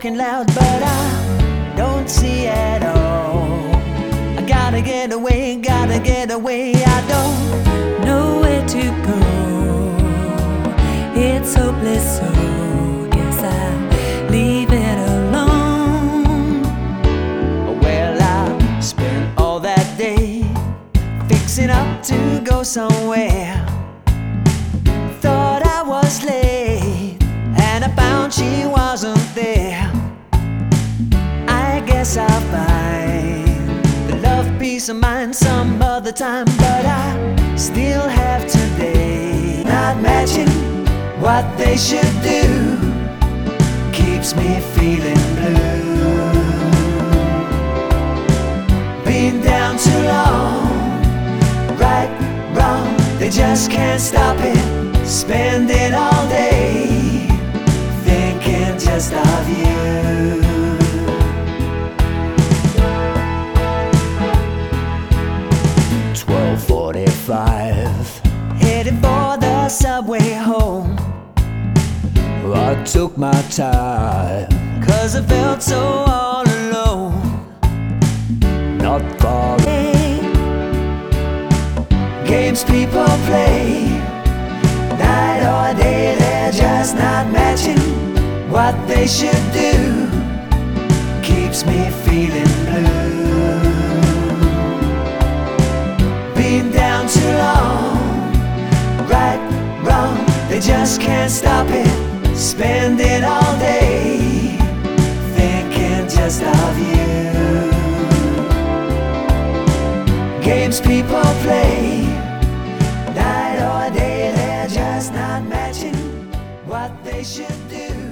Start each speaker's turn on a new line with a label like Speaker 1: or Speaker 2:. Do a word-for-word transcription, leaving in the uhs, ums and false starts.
Speaker 1: talking loud, but I don't see at all. I gotta get away, gotta get away. I don't know where to go. It's hopeless, so guess I'll leave it alone. Well, I spent all that day fixing up to go somewhere. Thought I was late, and I found she wasn't there. I guess I'll find the love, peace of mind some other time, but I still have today. Not matching what they should do keeps me feeling blue. Been down too long, right, wrong, they just can't stop it. Spending all day thinking just of you. twelve forty-five, headed for the subway home. I took my time, cause I felt so all alone. Not far away, games people play, night or day, they're just not matching what they should do. Keeps me feeling blue. Been down too long, right, wrong, they just can't stop it. Spending all day thinking just of you. Games people play, night or day, they're just not matching what they should do.